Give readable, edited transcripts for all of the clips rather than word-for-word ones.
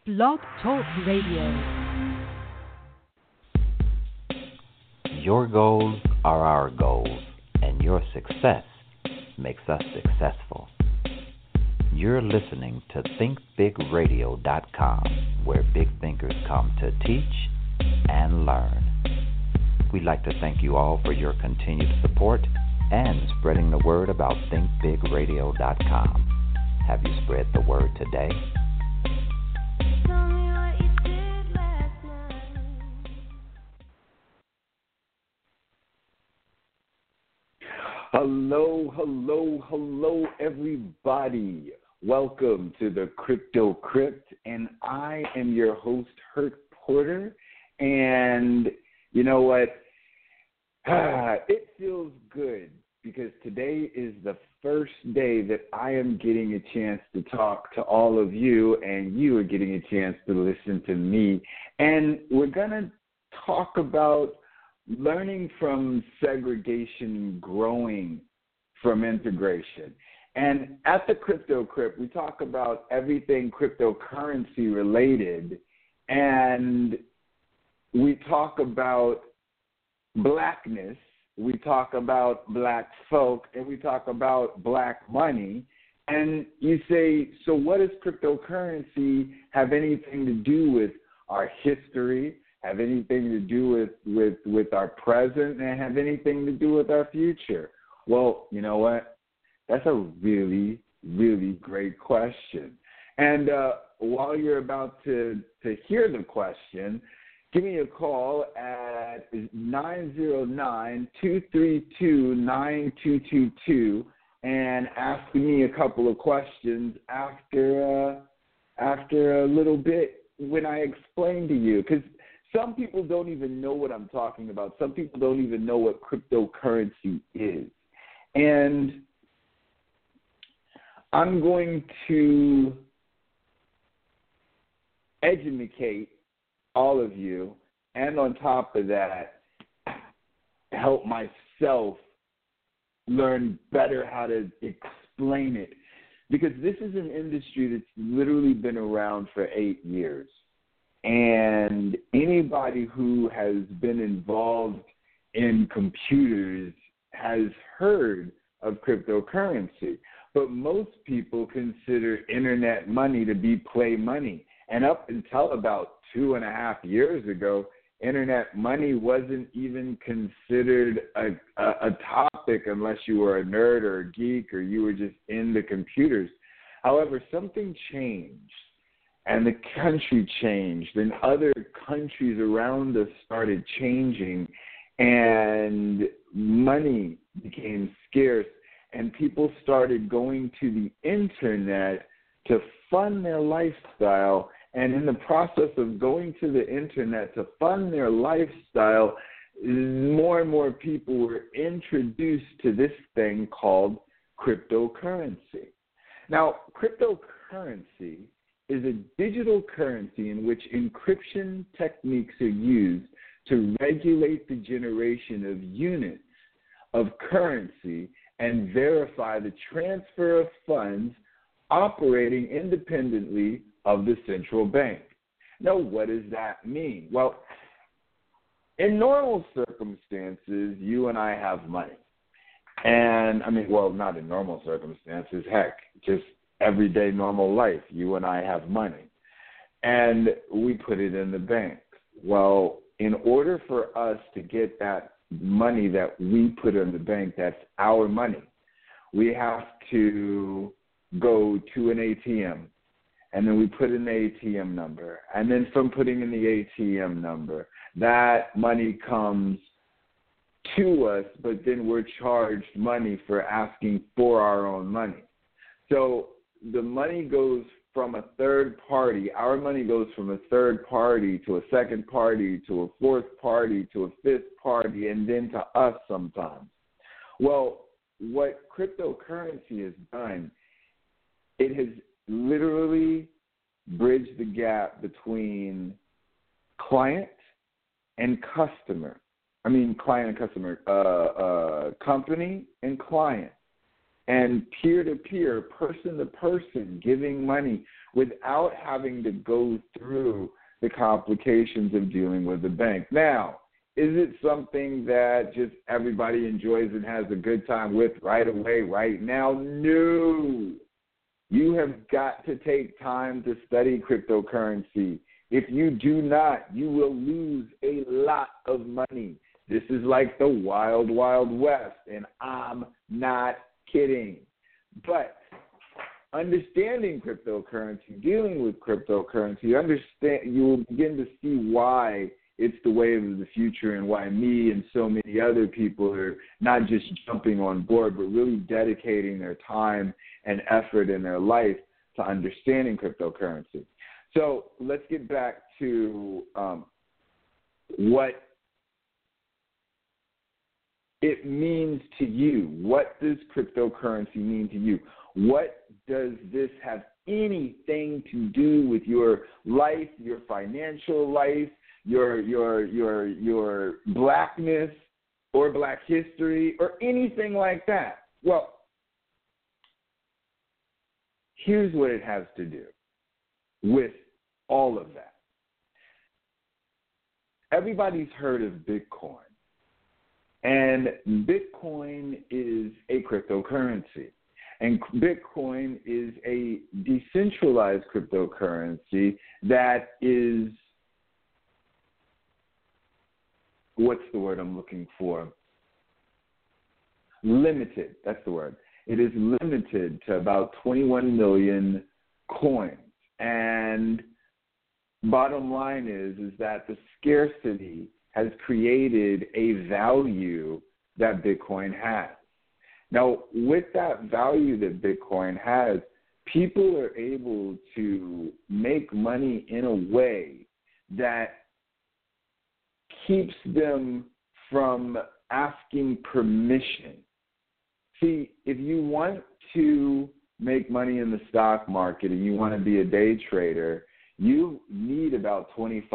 Blog Talk Radio. Your goals are our goals, and your success makes us successful. You're listening to ThinkBigRadio.com, where big thinkers come to teach and learn. We'd like to thank you all for your continued support and spreading the word about ThinkBigRadio.com. Have you spread the word today? Hello, everybody. Welcome to the Crypto Crypt, and I am your host, Hurt Porter. And you know what? It feels good because today is the first day that I am getting a chance to talk to all of you, and you are getting a chance to listen to me. And we're going to talk about learning from segregation, growing from integration. And at the Crypto Crypt, we talk about everything cryptocurrency related, and we talk about blackness, we talk about black folk, and we talk about black money. And you say, so what does cryptocurrency have anything to do with our history, have anything to do with our present, and have anything to do with our future? Well, you know what? That's a really, really great question. And while you're about to hear the question, give me a call at 909-232-9222 and ask me a couple of questions after a little bit when I explain to you. Because some people don't even know what I'm talking about. Some people don't even know what cryptocurrency is. And I'm going to educate all of you, and on top of that, help myself learn better how to explain it. Because this is an industry that's literally been around for 8 years. And anybody who has been involved in computers has heard of cryptocurrency. But most people consider internet money to be play money. And up until about 2.5 years ago, internet money wasn't even considered a topic unless you were a nerd or a geek or you were just into computers. However, something changed, and the country changed, and other countries around us started changing, and money became scarce, and people started going to the internet to fund their lifestyle. And in the process of going to the internet to fund their lifestyle, more and more people were introduced to this thing called cryptocurrency. Now, cryptocurrency is a digital currency in which encryption techniques are used to regulate the generation of units of currency and verify the transfer of funds operating independently of the central bank. Now, what does that mean? Well, in normal circumstances, you and I have money. And, not in normal circumstances, heck, just everyday normal life, you and I have money. And we put it in the bank. Well, in order for us to get that money that we put in the bank, that's our money, we have to go to an ATM. And then we put in the ATM number. And then from putting in the ATM number, that money comes to us, but then we're charged money for asking for our own money. So the money goes from a third party. Our money goes from a third party to a second party to a fourth party to a fifth party and then to us sometimes. Well, what cryptocurrency has done, it has literally bridge the gap between client and customer. Company and client. and peer-to-peer, person-to-person, giving money without having to go through the complications of dealing with a bank. Now, is it something that just everybody enjoys and has a good time with right away, right now? No. You have got to take time to study cryptocurrency. If you do not, you will lose a lot of money. This is like the wild, wild west, and I'm not kidding. But understanding cryptocurrency, dealing with cryptocurrency, you will begin to see why it's the wave of the future and why me and so many other people are not just jumping on board, but really dedicating their time and effort in their life to understanding cryptocurrency. So let's get back to what it means to you. What does cryptocurrency mean to you? What does this have anything to do with your life, your financial life, your blackness or black history or anything like that? Well, here's what it has to do with all of that. Everybody's heard of Bitcoin. And Bitcoin is a cryptocurrency. And Bitcoin is a decentralized cryptocurrency that is, what's the word I'm looking for? Limited, that's the word. It is limited to about 21 million coins. And bottom line is that the scarcity has created a value that Bitcoin has. Now, with that value that Bitcoin has, people are able to make money in a way that keeps them from asking permission. See, if you want to make money in the stock market and you want to be a day trader, you need about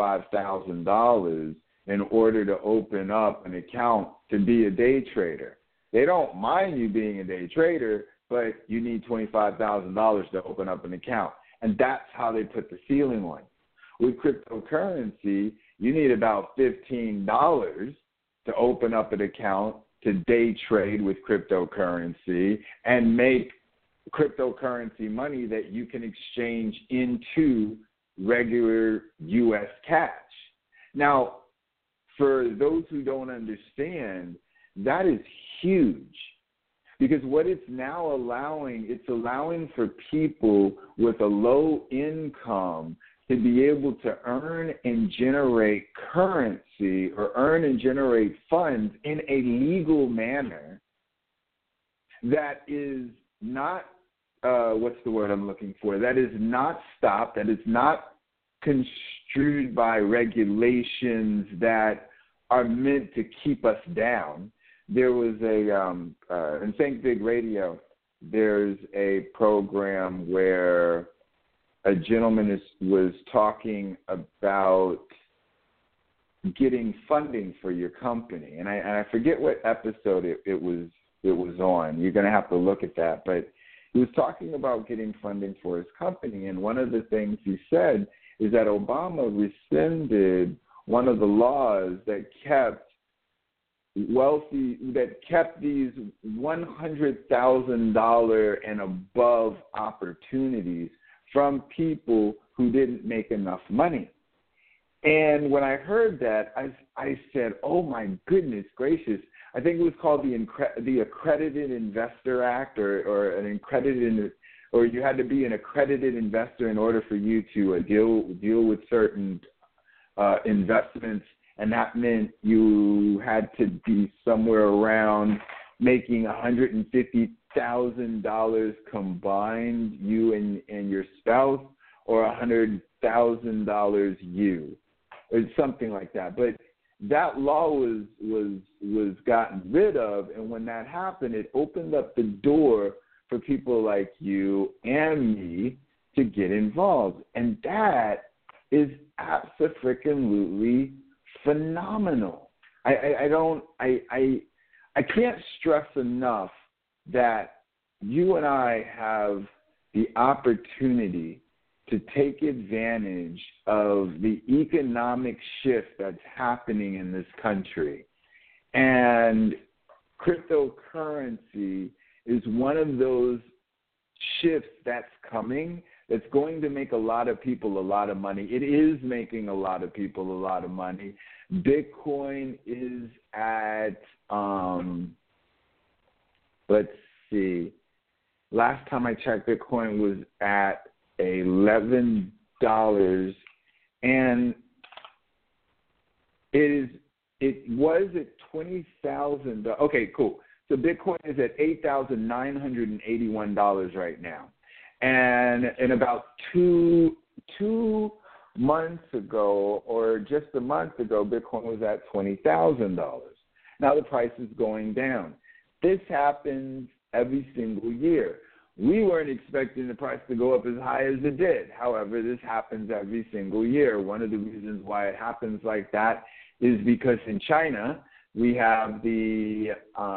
$25,000 in order to open up an account to be a day trader. They don't mind you being a day trader, but you need $25,000 to open up an account. And that's how they put the ceiling on. With cryptocurrency, you need about $15 to open up an account to day trade with cryptocurrency and make cryptocurrency money that you can exchange into regular U.S. cash. Now, for those who don't understand, that is huge, because what it's now allowing, it's allowing for people with a low income to be able to earn and generate currency or earn and generate funds in a legal manner that is not, what's the word I'm looking for, that is not stopped, that is not construed by regulations that are meant to keep us down. There was in Think Big Radio, there's a program where a gentleman was talking about getting funding for your company. And I forget what episode it was on. You're going to have to look at that. But he was talking about getting funding for his company. And one of the things he said is that Obama rescinded one of the laws that kept these $100,000 and above opportunities from people who didn't make enough money. And when I heard that, I said, oh my goodness gracious, I think it was called the Accredited Investor Act, or you had to be an accredited investor in order for you to deal with certain investments, and that meant you had to be somewhere around making $150,000 combined, you and your spouse, or $100,000 you, or something like that. But that law was gotten rid of, and when that happened, it opened up the door for people like you and me to get involved, and that is absolutely phenomenal. I can't stress enough that you and I have the opportunity to take advantage of the economic shift that's happening in this country. And cryptocurrency is one of those shifts that's coming that's going to make a lot of people a lot of money. It is making a lot of people a lot of money. Bitcoin is at, let's see, last time I checked, Bitcoin was at $11, and it was at $20,000. Okay, cool. So Bitcoin is at $8,981 right now, and in about two months ago, or just a month ago, Bitcoin was at $20,000. Now the price is going down. This happens every single year. We weren't expecting the price to go up as high as it did. However, this happens every single year. One of the reasons why it happens like that is because in China, we have the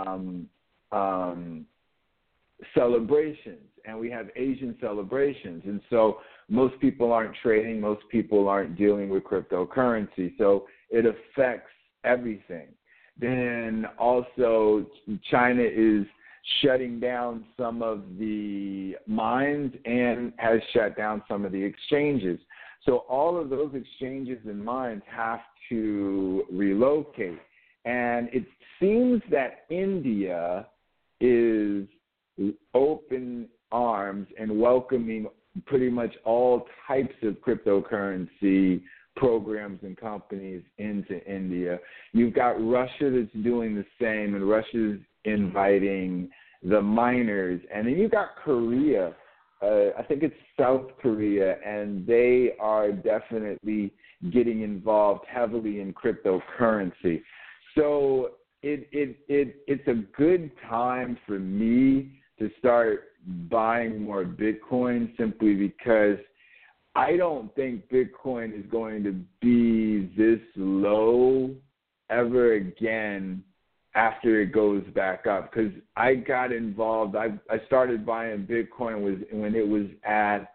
celebrations, and we have Asian celebrations. And so most people aren't trading. Most people aren't dealing with cryptocurrency. So it affects everything. Then also China is shutting down some of the mines and has shut down some of the exchanges. So all of those exchanges and mines have to relocate. And it seems that India is open arms and welcoming pretty much all types of cryptocurrency programs and companies into India. You've got Russia that's doing the same, and Russia's inviting the miners. And then you've got Korea, I think it's South Korea, and they are definitely getting involved heavily in cryptocurrency. So it's a good time for me to start buying more Bitcoin, simply because I don't think Bitcoin is going to be this low ever again after it goes back up. Because I got involved, I started buying Bitcoin when it was at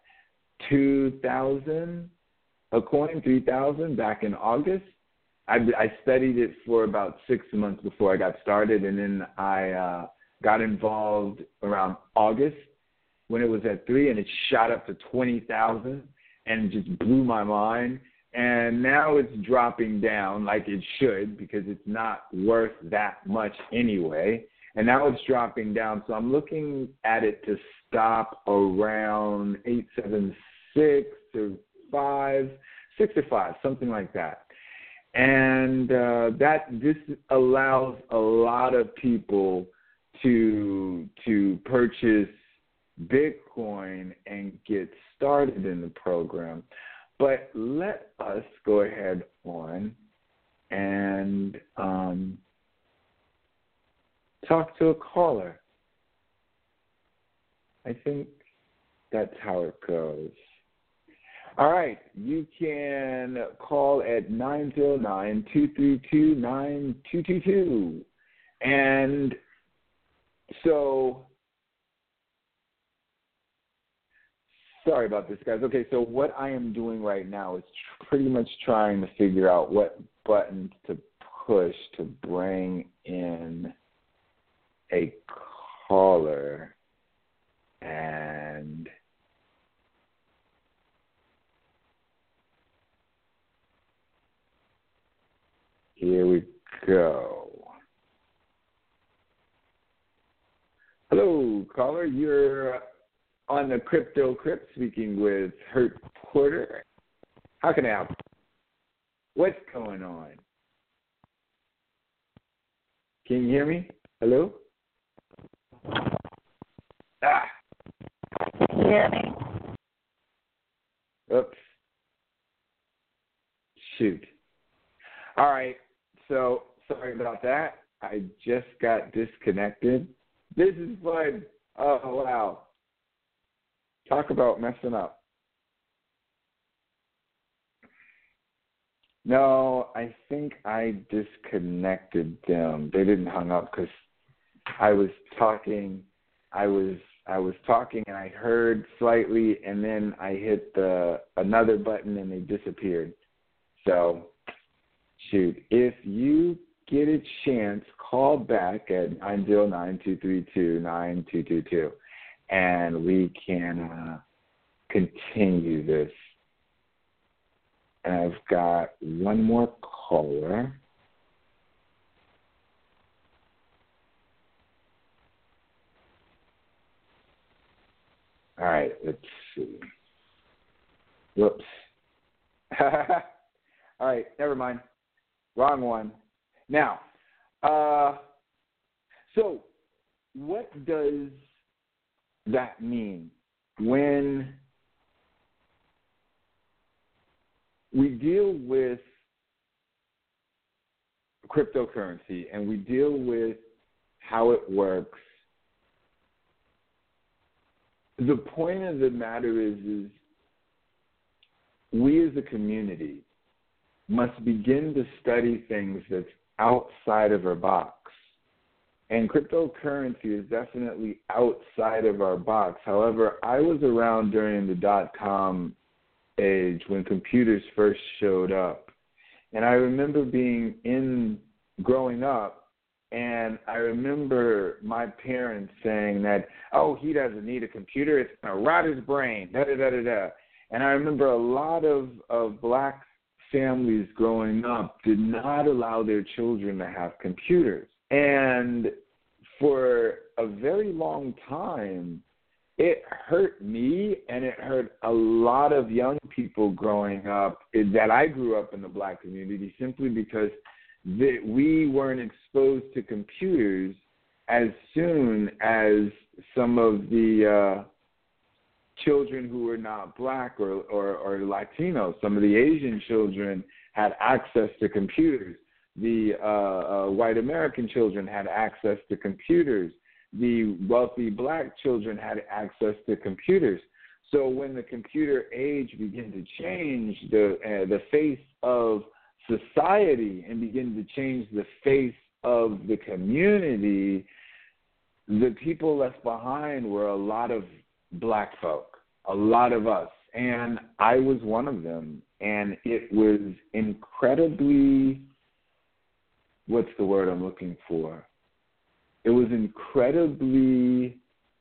2,000 a coin, 3,000 back in August. I studied it for about 6 months before I got started, and then I got involved around August when it was at 3, and it shot up to 20,000 and just blew my mind. And now it's dropping down like it should, because it's not worth that much anyway. And now it's dropping down, so I'm looking at it to stop around 876 or 6 or 5, something like that. And this allows a lot of people to purchase Bitcoin and get started in the program. But let us go ahead on and talk to a caller. I think that's how it goes. All right, you can call at 909-232-9222. And so, sorry about this, guys. Okay, so what I am doing right now is pretty much trying to figure out what buttons to push to bring in a caller. And here we go. Hello, caller. You're on the Crypto Crypt speaking with Hurt Porter. How can I help? What's going on? Can you hear me? Hello? Ah. Can you hear me? Oops. Shoot. All right. So, sorry about that. I just got disconnected. This is fun. Oh, wow. Talk about messing up. No, I think I disconnected them. They didn't hang up because I was talking. I was I was talking and I heard slightly, and then I hit another button and they disappeared. So, shoot, if you get a chance, call back at 909-232-9222, and we can continue this. And I've got one more caller. All right, let's see. Whoops. All right, never mind. Wrong one. Now, so what does that mean when we deal with cryptocurrency and we deal with how it works? The point of the matter is we as a community must begin to study things that's outside of our box. And cryptocurrency is definitely outside of our box. However, I was around during the .com age when computers first showed up. And I remember growing up, and I remember my parents saying that, oh, he doesn't need a computer, it's going to rot his brain, da-da-da-da-da. And I remember a lot of black families growing up did not allow their children to have computers. And for a very long time, it hurt me and it hurt a lot of young people growing up that I grew up in the black community simply because we weren't exposed to computers as soon as some of the children who were not black or Latino. Some of the Asian children had access to computers. The white American children had access to computers. The wealthy black children had access to computers. So when the computer age began to change the face of society and begin to change the face of the community, the people left behind were a lot of black folk, a lot of us, and I was one of them. And it was incredibly, what's the word I'm looking for? It was incredibly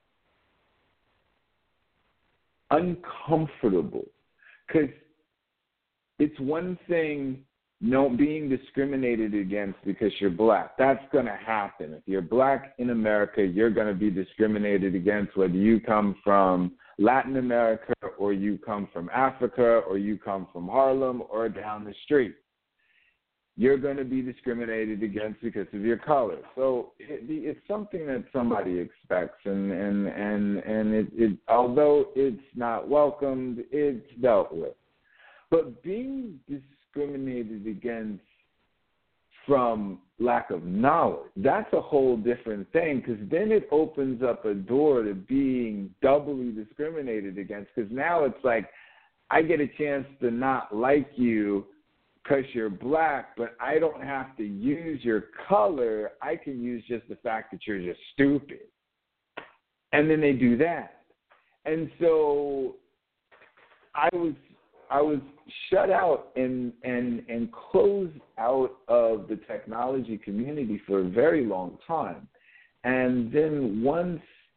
uncomfortable because it's one thing being discriminated against because you're black. That's going to happen. If you're black in America, you're going to be discriminated against whether you come from Latin America or you come from Africa or you come from Harlem or down the street. You're going to be discriminated against because of your color. So it's something that somebody expects, and it although it's not welcomed, it's dealt with. But being discriminated against from lack of knowledge, that's a whole different thing, because then it opens up a door to being doubly discriminated against, because now it's like I get a chance to not like you because you're black, but I don't have to use your color. I can use just the fact that you're just stupid. And then they do that. And so I was shut out and closed out of the technology community for a very long time. And then once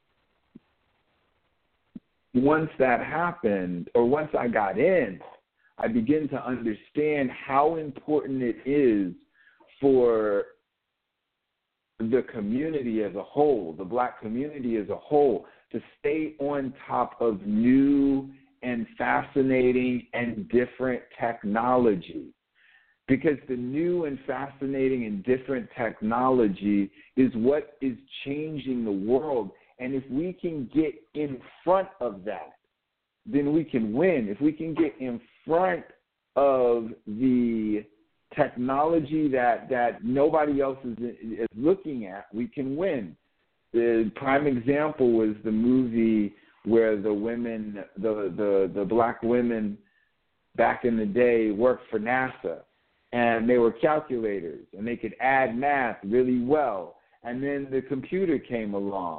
that happened, or once I got in, I began to understand how important it is for the community as a whole, the black community as a whole, to stay on top of new and fascinating and different technology. Because the new and fascinating and different technology is what is changing the world. And if we can get in front of that, then we can win. If we can get in front of the technology that nobody else is looking at, we can win. The prime example was the movie where the women, the black women back in the day worked for NASA, and they were calculators, and they could add math really well. And then the computer came along.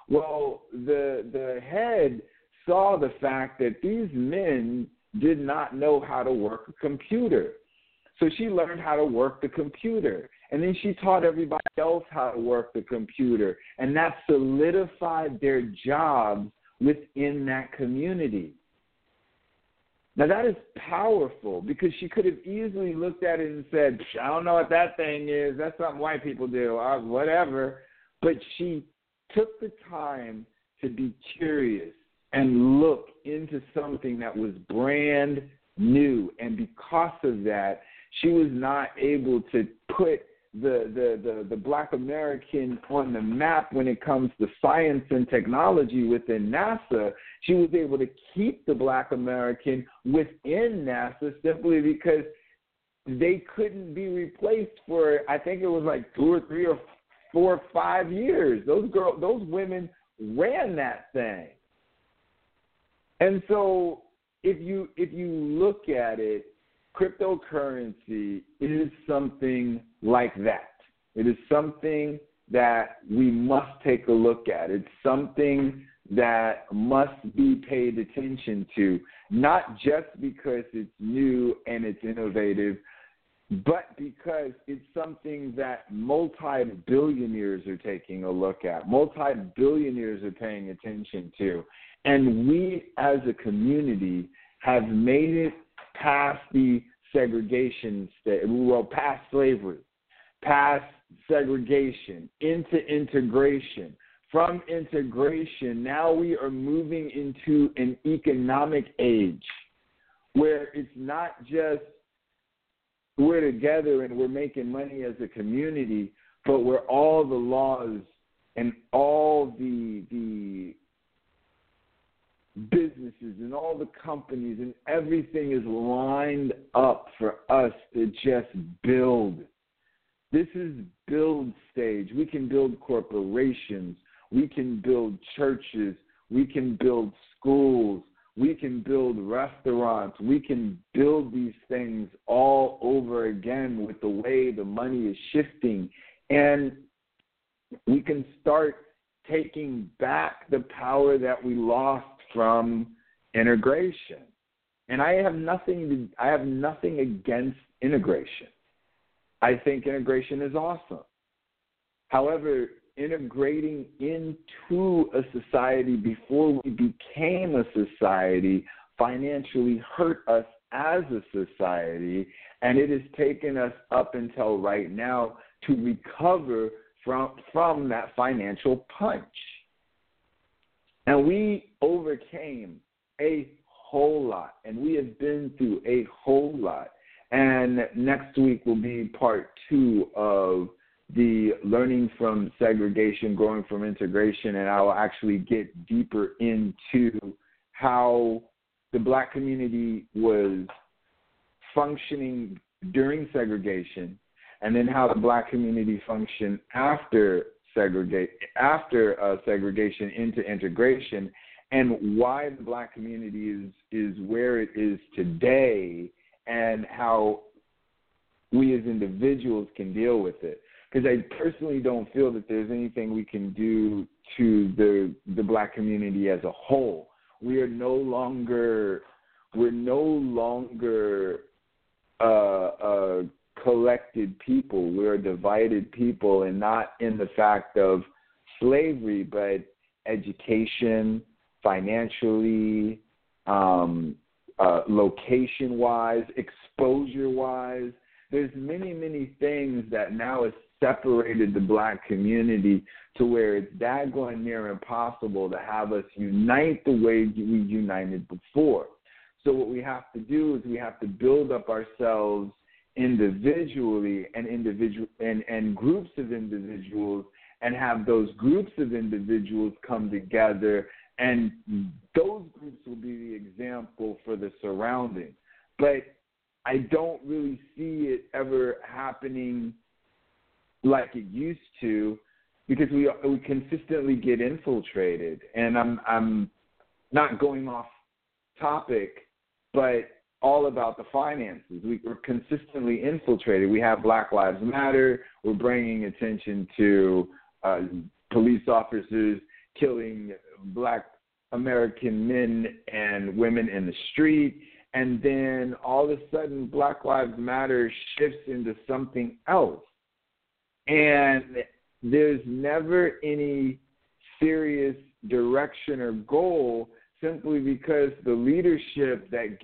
Well, the head saw the fact that these men did not know how to work a computer. So she learned how to work the computer. And then she taught everybody else how to work the computer. And that solidified their jobs within that community. Now, that is powerful because she could have easily looked at it and said, I don't know what that thing is. That's something white people do, whatever. But she took the time to be curious and look into something that was brand new. And because of that, she was not able to put the Black American on the map when it comes to science and technology within NASA. She was able to keep the Black American within NASA simply because they couldn't be replaced for, I think it was like 2 or 3 or 4 or 5 years. Those women ran that thing. And so if you look at it, cryptocurrency is something like that. It is something that we must take a look at. It's something that must be paid attention to, not just because it's new and it's innovative, but because it's something that multi-billionaires are taking a look at. Multi-billionaires are paying attention to. And we as a community have made it past the segregation state, past slavery, past segregation, into integration. From integration, now we are moving into an economic age where it's not just we're together and we're making money as a community, but where all the laws and all the businesses and all the companies and everything is lined up for us to just build. This is build stage. We can build corporations. We can build churches. We can build schools. We can build restaurants. We can build these things all over again with the way the money is shifting. And we can start taking back the power that we lost from integration. And I have nothing against integration. I think integration is awesome. However, integrating into a society before we became a society financially hurt us as a society, and it has taken us up until right now to recover from that financial punch. And we overcame a whole lot, and we have been through a whole lot. And next week will be part 2 of the learning from segregation, growing from integration, and I will actually get deeper into how the Black community was functioning during segregation, and then how the Black community functioned after segregation into integration, and why the Black community is where it is today, and how we as individuals can deal with it. Because I personally don't feel that there's anything we can do to the Black community as a whole. We're no longer a collected people. We're a divided people, and not in the fact of slavery, but education, financially, location-wise, exposure-wise. There's many, many things that now has separated the Black community to where it's daggone near impossible to have us unite the way we united before. So what we have to do is we have to build up ourselves individually and groups of individuals, and have those groups of individuals come together, and those groups will be the example for the surrounding. But I don't really see it ever happening like it used to, because we consistently get infiltrated. And I'm not going off topic, but all about the finances. We're consistently infiltrated. We have Black Lives Matter. We're bringing attention to police officers killing black American men and women in the street. And then all of a sudden, Black Lives Matter shifts into something else. And there's never any serious direction or goal, simply because the leadership that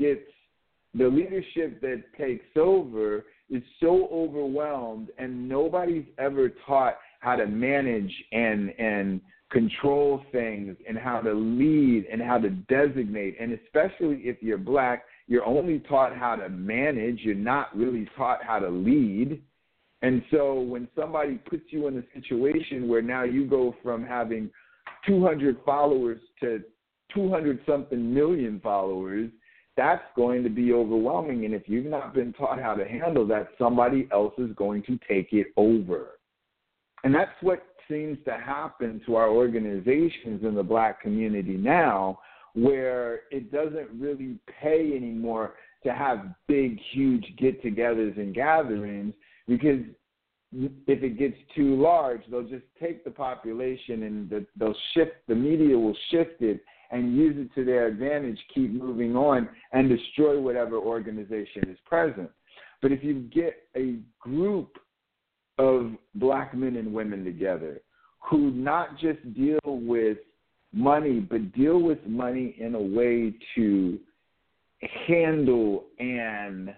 takes over is so overwhelmed, and nobody's ever taught how to manage and control things and how to lead and how to designate. And especially if you're black, you're only taught how to manage. You're not really taught how to lead. And so when somebody puts you in a situation where now you go from having 200 followers to 200-something million followers, that's going to be overwhelming. And if you've not been taught how to handle that, somebody else is going to take it over. And that's what seems to happen to our organizations in the black community now, where it doesn't really pay anymore to have big, huge get-togethers and gatherings, because if it gets too large, they'll just take the population and the media will shift it and use it to their advantage, keep moving on, and destroy whatever organization is present. But if you get a group of black men and women together who not just deal with money, but deal with money in a way to handle and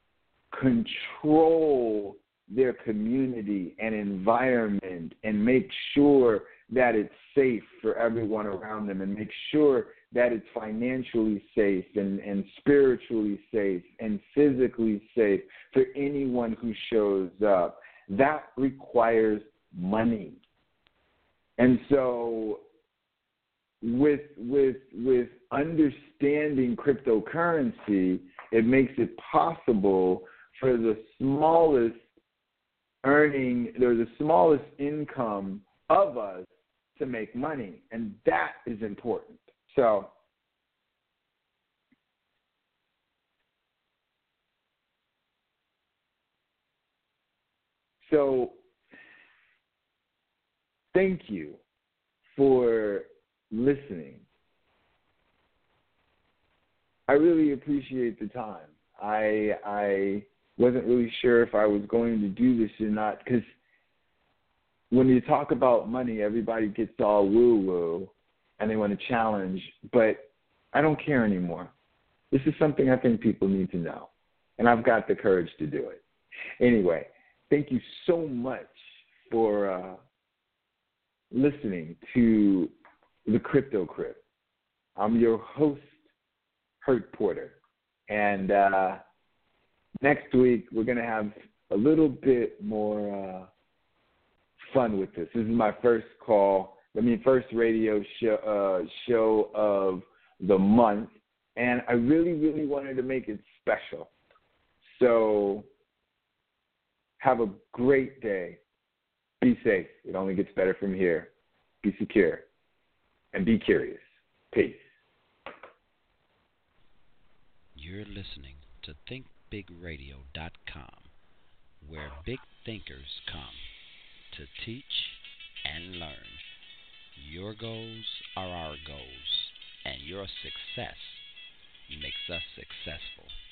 control their community and environment and make sure that it's safe for everyone around them, and make sure that it's financially safe and spiritually safe and physically safe for anyone who shows up. That requires money. And so with understanding cryptocurrency, it makes it possible for the smallest income of us to make money, and that is important. So thank you for listening. I really appreciate the time. I wasn't really sure if I was going to do this or not, because when you talk about money, everybody gets all woo-woo and they want to challenge, but I don't care anymore. This is something I think people need to know, and I've got the courage to do it. Anyway, thank you so much for listening to the Crypto Crypt. I'm your host, Hurt Porter, and next week we're going to have a little bit more fun with this. This is my first radio show of the month, and I really, really wanted to make it special. So have a great day. Be safe. It only gets better from here. Be secure. And be curious. Peace. You're listening to ThinkBigRadio.com, where big thinkers come to teach and learn. Your goals are our goals, and your success makes us successful.